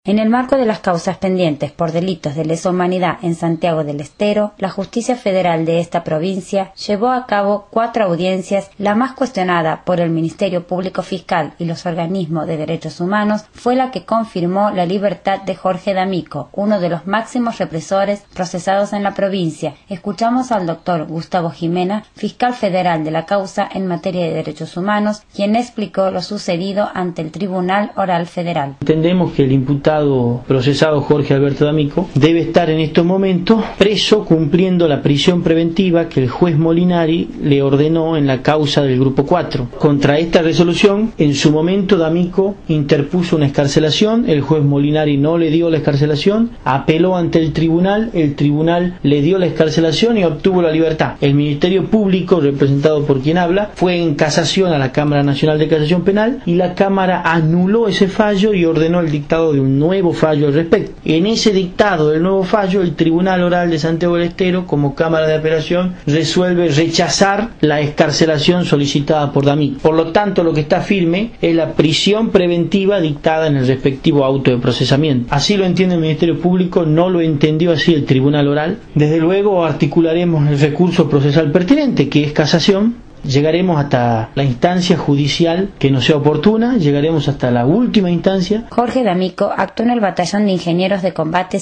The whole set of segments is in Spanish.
En el marco de las causas pendientes por delitos de lesa humanidad en Santiago del Estero, la Justicia Federal de esta provincia llevó a cabo 4 audiencias. La más cuestionada por el Ministerio Público Fiscal y los organismos de derechos humanos fue la que confirmó la libertad de Jorge D'Amico, uno de los máximos represores procesados en la provincia. Escuchamos al doctor Gustavo Jimena, fiscal federal de la causa en materia de derechos humanos, quien explicó lo sucedido ante el Tribunal Oral Federal. Entendemos que el imputado procesado Jorge Alberto D'Amico debe estar en estos momentos preso cumpliendo la prisión preventiva que el juez Molinari le ordenó en la causa del Grupo 4. Contra esta resolución, en su momento D'Amico interpuso una excarcelación, el juez Molinari no le dio la excarcelación, apeló ante el tribunal le dio la excarcelación y obtuvo la libertad. El Ministerio Público, representado por quien habla, fue en casación a la Cámara Nacional de Casación Penal y la Cámara anuló ese fallo y ordenó el dictado de un nuevo fallo al respecto. En ese dictado del nuevo fallo, el Tribunal Oral de Santiago del Estero, como Cámara de Apelación, resuelve rechazar la excarcelación solicitada por D'Amico. Por lo tanto, lo que está firme es la prisión preventiva dictada en el respectivo auto de procesamiento. Así lo entiende el Ministerio Público, no lo entendió así el Tribunal Oral. Desde luego articularemos el recurso procesal pertinente, que es casación. Llegaremos hasta la instancia judicial que no sea oportuna, llegaremos hasta la última instancia. Jorge D'Amico actuó en el Batallón de Ingenieros de Combate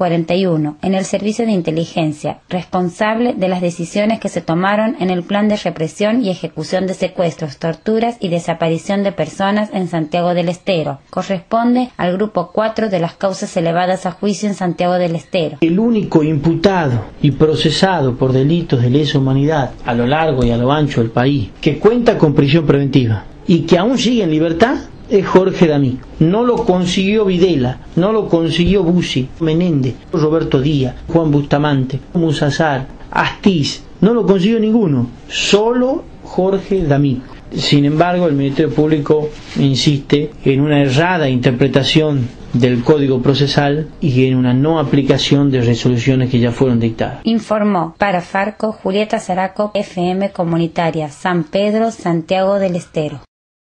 141, en el Servicio de Inteligencia, responsable de las decisiones que se tomaron en el plan de represión y ejecución de secuestros, torturas y desaparición de personas en Santiago del Estero. Corresponde al Grupo 4 de las causas elevadas a juicio en Santiago del Estero. El único imputado y procesado por delitos de lesa humanidad a lo largo y a lo ancho del país que cuenta con prisión preventiva y que aún sigue en libertad es Jorge D'Amico. No lo consiguió Videla, no lo consiguió Bussi, Menéndez, Roberto Díaz, Juan Bustamante, Musazar, Astiz, no lo consiguió ninguno, solo Jorge D'Amico. Sin embargo, el Ministerio Público insiste en una errada interpretación del Código Procesal y en una no aplicación de resoluciones que ya fueron dictadas. Informó para Farco Julieta Zaraco, FM Comunitaria, San Pedro, Santiago del Estero.